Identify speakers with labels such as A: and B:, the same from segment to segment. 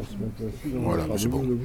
A: Voilà, c'est bon.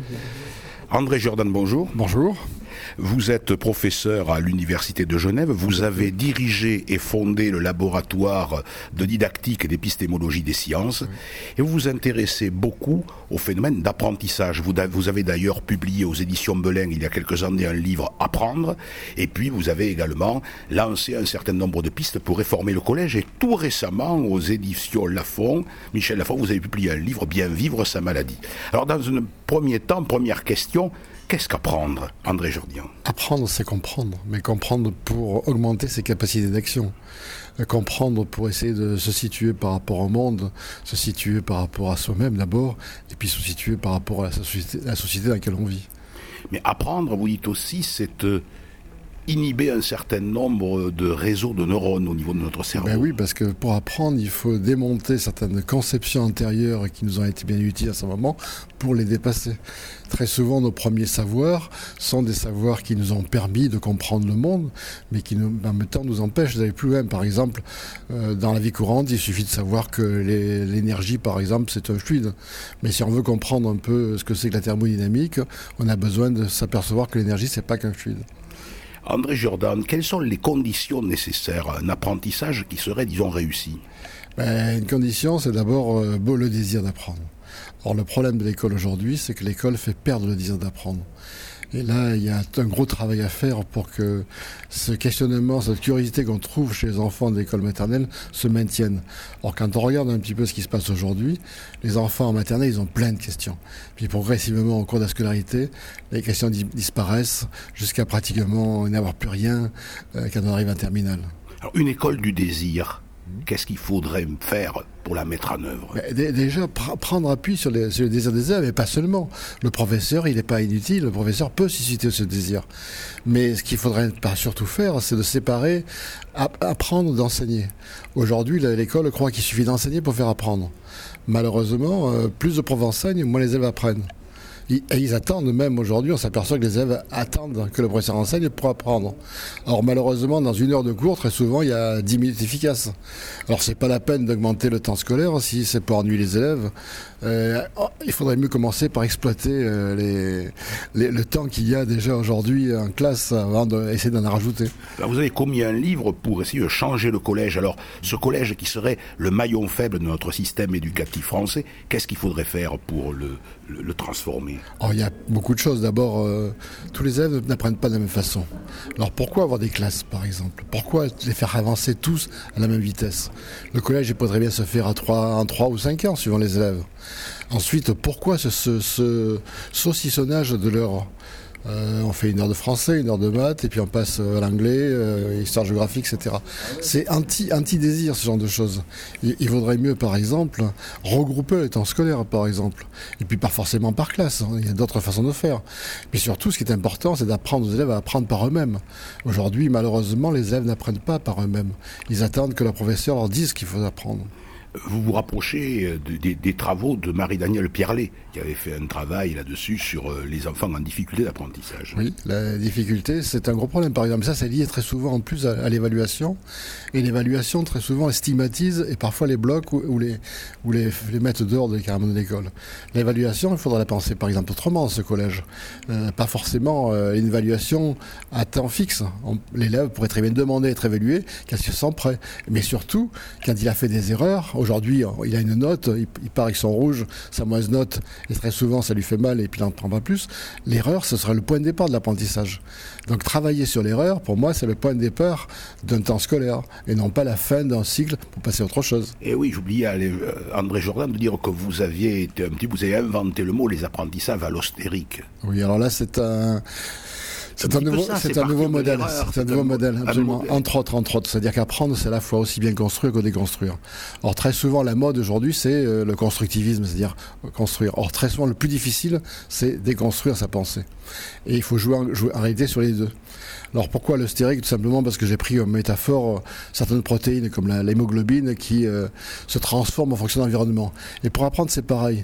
A: André Jordan, bonjour.
B: Bonjour.
A: Vous êtes professeur à l'Université de Genève. Vous avez dirigé et fondé le laboratoire de didactique et d'épistémologie des sciences. Et vous vous intéressez beaucoup au phénomène d'apprentissage. Vous avez d'ailleurs publié aux éditions Belin il y a quelques années un livre Apprendre. Et puis vous avez également lancé un certain nombre de pistes pour réformer le collège. Et tout récemment, aux éditions Lafon, Michel Lafon, vous avez publié un livre Bien vivre sa maladie. Alors dans un premier temps, première question, qu'est-ce qu'apprendre, André Jordan?
B: Apprendre, c'est comprendre, mais comprendre pour augmenter ses capacités d'action. Comprendre pour essayer de se situer par rapport au monde, se situer par rapport à soi-même d'abord, et puis se situer par rapport à la société dans laquelle on vit.
A: Mais apprendre, vous dites aussi, c'est inhiber un certain nombre de réseaux de neurones au niveau de notre cerveau.
B: Ben oui, parce que pour apprendre, il faut démonter certaines conceptions intérieures qui nous ont été bien utiles à ce moment pour les dépasser. Très souvent, nos premiers savoirs sont des savoirs qui nous ont permis de comprendre le monde, mais qui en même temps nous empêchent d'aller plus loin. Par exemple, dans la vie courante, il suffit de savoir que l'énergie, par exemple, c'est un fluide. Mais si on veut comprendre un peu ce que c'est que la thermodynamique, on a besoin de s'apercevoir que l'énergie, c'est pas qu'un fluide.
A: André Jordan, quelles sont les conditions nécessaires à un apprentissage qui serait, disons, réussi?
B: Une condition, c'est d'abord le désir d'apprendre. Or, le problème de l'école aujourd'hui, c'est que l'école fait perdre le désir d'apprendre. Et là, il y a un gros travail à faire pour que ce questionnement, cette curiosité qu'on trouve chez les enfants de l'école maternelle se maintienne. Or, quand on regarde un petit peu ce qui se passe aujourd'hui, les enfants en maternelle, ils ont plein de questions. Puis progressivement, au cours de la scolarité, les questions disparaissent jusqu'à pratiquement n'avoir plus rien quand on arrive en terminale.
A: Alors, une école du désir, qu'est-ce qu'il faudrait faire pour la mettre en œuvre?
B: Déjà, prendre appui sur le désir des élèves, et pas seulement. Le professeur, il n'est pas inutile, le professeur peut susciter ce désir. Mais ce qu'il faudrait pas surtout faire, c'est de séparer apprendre d'enseigner. Aujourd'hui, l'école croit qu'il suffit d'enseigner pour faire apprendre. Malheureusement, plus de profs enseignent, moins les élèves apprennent. Et ils attendent même aujourd'hui, on s'aperçoit que les élèves attendent que le professeur enseigne pour apprendre. Alors malheureusement, dans une heure de cours, très souvent, il y a 10 minutes efficaces. Alors c'est pas la peine d'augmenter le temps scolaire si c'est pour ennuyer les élèves. Il faudrait mieux commencer par exploiter le temps qu'il y a déjà aujourd'hui en classe avant d'essayer d'en rajouter.
A: Alors vous avez commis un livre pour essayer de changer le collège. Alors ce collège qui serait le maillon faible de notre système éducatif français, qu'est-ce qu'il faudrait faire pour le transformer?
B: Il y a beaucoup de choses. D'abord, tous les élèves n'apprennent pas de la même façon. Alors pourquoi avoir des classes, par exemple? Pourquoi les faire avancer tous à la même vitesse? Le collège, il pourrait bien se faire en 3 ou 5 ans, suivant les élèves. Ensuite, pourquoi ce saucissonnage de l'heure? On fait 1 heure de français, 1 heure de maths, et puis on passe à l'anglais, histoire géographique, etc. C'est anti-désir, ce genre de choses. Il vaudrait mieux, par exemple, regrouper les temps scolaires, par exemple. Et puis pas forcément par classe, il y a d'autres façons de faire. Mais surtout, ce qui est important, c'est d'apprendre aux élèves à apprendre par eux-mêmes. Aujourd'hui, malheureusement, les élèves n'apprennent pas par eux-mêmes. Ils attendent que leur professeur leur dise ce qu'il faut apprendre.
A: Vous vous rapprochez des travaux de Marie-Danielle Pierlet, qui avait fait un travail là-dessus sur les enfants en difficulté d'apprentissage.
B: Oui, la difficulté, c'est un gros problème. Par exemple, ça, c'est lié très souvent en plus à l'évaluation. Et l'évaluation, très souvent, elle stigmatise et parfois les bloque ou les mettent dehors carrément de l'école. L'évaluation, il faudra la penser, par exemple, autrement, ce collège. Pas forcément une évaluation à temps fixe. L'élève pourrait très bien demander à être évalué quand il se sent prêt. Mais surtout, quand il a fait des erreurs, aujourd'hui, il a une note, il part avec son rouge, sa mauvaise note, et très souvent, ça lui fait mal et puis il n'en prend pas plus. L'erreur, ce sera le point de départ de l'apprentissage. Donc, travailler sur l'erreur, pour moi, c'est le point de départ d'un temps scolaire, et non pas la fin d'un cycle pour passer à autre chose.
A: Et oui, j'oubliais, André Jordan, de dire que vous avez inventé le mot, les apprentissages allostériques.
B: Oui, alors là, c'est un nouveau modèle. C'est un nouveau modèle, absolument. Entre autres. C'est-à-dire qu'apprendre, c'est à la fois aussi bien construire que déconstruire. Or, très souvent, la mode aujourd'hui, c'est le constructivisme, c'est-à-dire construire. Or, très souvent, le plus difficile, c'est déconstruire sa pensée. Et il faut jouer en réalité sur les deux. Alors, pourquoi l'austérique? Tout simplement parce que j'ai pris comme métaphore certaines protéines, comme l'hémoglobine, qui se transforment en fonction de l'environnement. Et pour apprendre, c'est pareil.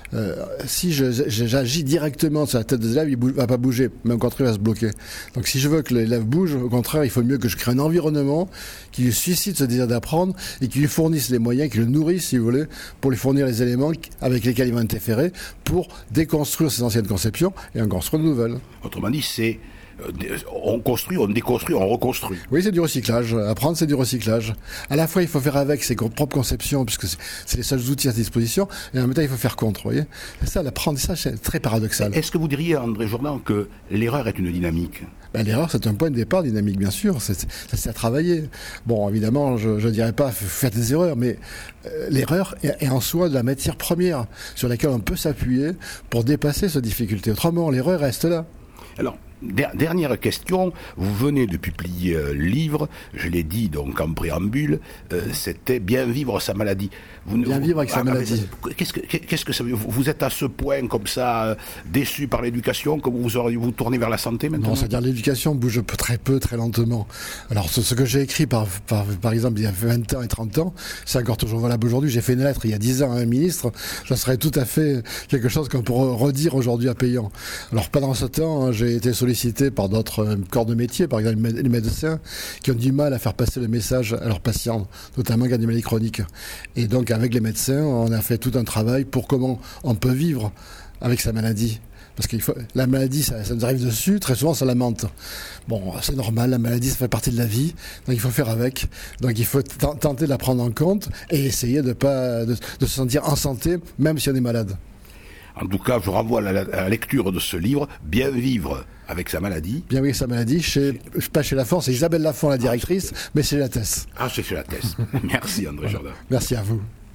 B: Si j'agis directement sur la tête des élèves, il ne va pas bouger, mais au contraire, il va se bloquer. Donc si je veux que l'élève bouge, au contraire, il faut mieux que je crée un environnement qui lui suscite ce désir d'apprendre et qui lui fournisse les moyens, qui le nourrisse, si vous voulez, pour lui fournir les éléments avec lesquels il va interférer pour déconstruire ses anciennes conceptions et en construire de nouvelles.
A: Autrement dit, c'est on construit, on déconstruit, on reconstruit.
B: Oui, c'est du recyclage. Apprendre, c'est du recyclage. À la fois, il faut faire avec ses propres conceptions, puisque c'est les seuls outils à sa disposition, et en même temps, il faut faire contre. Vous voyez, c'est ça, l'apprentissage, c'est très paradoxal.
A: Est-ce que vous diriez, André Jourdan, que l'erreur est une dynamique ?
B: L'erreur, c'est un point de départ dynamique, bien sûr. C'est à travailler. Bon, évidemment, je ne dirais pas faire des erreurs, mais l'erreur est en soi de la matière première sur laquelle on peut s'appuyer pour dépasser cette difficulté. Autrement, l'erreur reste là.
A: Alors, dernière question, vous venez de publier un livre, je l'ai dit donc en préambule, c'était Bien vivre sa maladie.
B: Bien vivre avec sa maladie.
A: Qu'est-ce que ça veut dire ? Vous êtes à ce point comme ça, déçu par l'éducation, que vous tournez vers la santé maintenant ?
B: Non, c'est-à-dire l'éducation bouge très peu, très lentement. Alors ce que j'ai écrit par exemple il y a 20 ans et 30 ans, c'est encore toujours valable aujourd'hui. J'ai fait une lettre il y a 10 ans à un ministre, ça serait tout à fait quelque chose qu'on pourrait redire aujourd'hui à payant. Alors pendant ce temps, j'ai été sollicité par d'autres corps de métier, par exemple les médecins, qui ont du mal à faire passer le message à leurs patients, notamment qui ont des maladies chroniques. Et donc avec les médecins, on a fait tout un travail pour comment on peut vivre avec sa maladie. Parce que la maladie, ça nous arrive dessus, très souvent ça lamente. Bon, c'est normal, la maladie, ça fait partie de la vie, donc il faut faire avec. Donc il faut tenter de la prendre en compte et essayer de se sentir en santé, même si on est malade.
A: En tout cas, je renvoie à la lecture de ce livre, Bien vivre avec sa maladie.
B: Bien vivre avec sa maladie, pas chez Lafon, c'est Isabelle Lafon, la directrice, mais chez Lattès.
A: Ah, c'est chez Lattès. Merci André Jourdan.
B: Merci à vous.